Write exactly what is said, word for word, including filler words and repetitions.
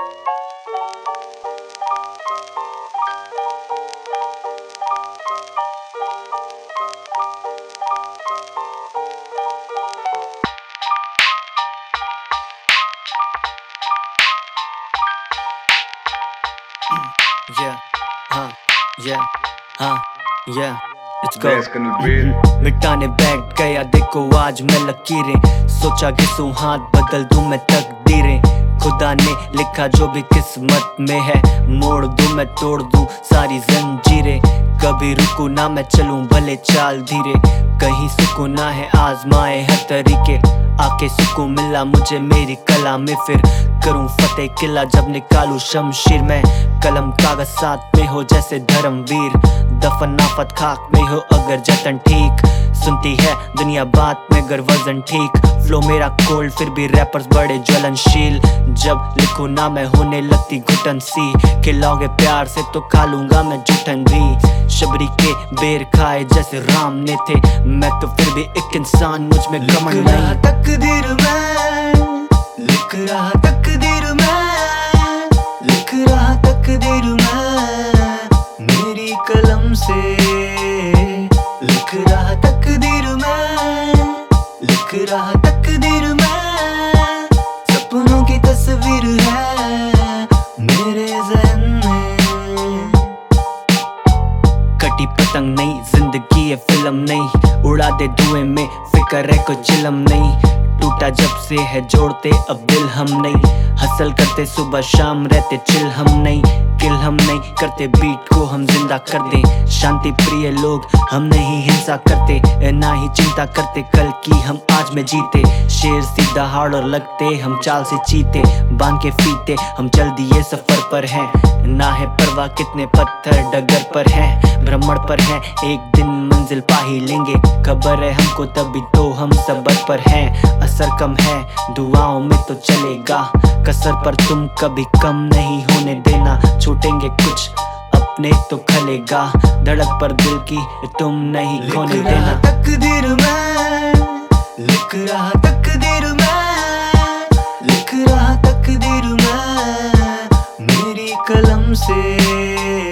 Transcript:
Yeah, हाँ, yeah, हाँ, yeah, let's go. Bask in the beat. मिटाने बैठ गया देखो आज मैं लकीरें, सोचा घिसूं हाथ बदल दूं मैं तकदीरें। खुदा ने लिखा जो भी किस्मत में है, मोड़ दूं मैं तोड़ दूं सारी जंजीरें। कभी रुकू ना मैं चलूं भले चाल धीरे, कहीं सुकून ना है आजमाए हर तरीके। आके सुकून मिला मुझे मेरी कला में, फिर करूं फतेह किला जब निकालूं शमशीर। मैं कलम कागज साथ में हो जैसे धर्मवीर, दफन नाफत खाक में हो अगर जतन ठीक। सुनती है दुनिया बात में अगर वजन ठीक, फ्लो मेरा कोल्ड फिर भी रैपर्स बड़े ज्वलनशील। जब लिखूं ना मैं होने लगती घुटन सी, खिलाओगे प्यार से तो खा लूंगा मैं जुठन भी। शबरी के बेर खाए जैसे राम ने थे, मैं तो फिर भी एक इंसान मुझ में घमंड नहीं। तकदीर में लिख रहा तकदीर में लिख रहा तकदीर में मेरी कलम से लिख रहा तकदीर में लिख रहा तकदीर में सपनों की तस्वीर है मेरे ज़हन में। कटी पतंग नहीं जिंदगी है फिल्म नहीं, उड़ा दे धुएं में फिक्र है कोई चिलम नहीं। टूटा जब से है जोड़ते अब दिल हम नहीं, हसल करते सुबह शाम रहते चिल हम नहीं। किल हम नहीं करते बीट को हम जिंदा कर दें, शांति प्रिय लोग हम नहीं हिंसा करते, ना ही चिंता करते कल की हम आज में जीते। शेर सीधा हाड़ और लगते हम चाल से चीते, बांध के फीते हम चल दिए सफर पर हैं। ना है परवाह कितने पत्थर डगर पर हैं, भ्रमण पर हैं एक दिन मंजिल पा ही लेंगे। खबर है हमको तभी तो हम सबर पर हैं, असर कम है दुआओं में तो चलेगा। कसर पर तुम कभी कम नहीं होने देना, छूटेंगे कुछ अपने तो खलेगा। धड़क पर दिल की तुम नहीं खोने देना। तकदीर में लिख रहा तकदीर में लिख रहा तकदीर में मेरी कलम से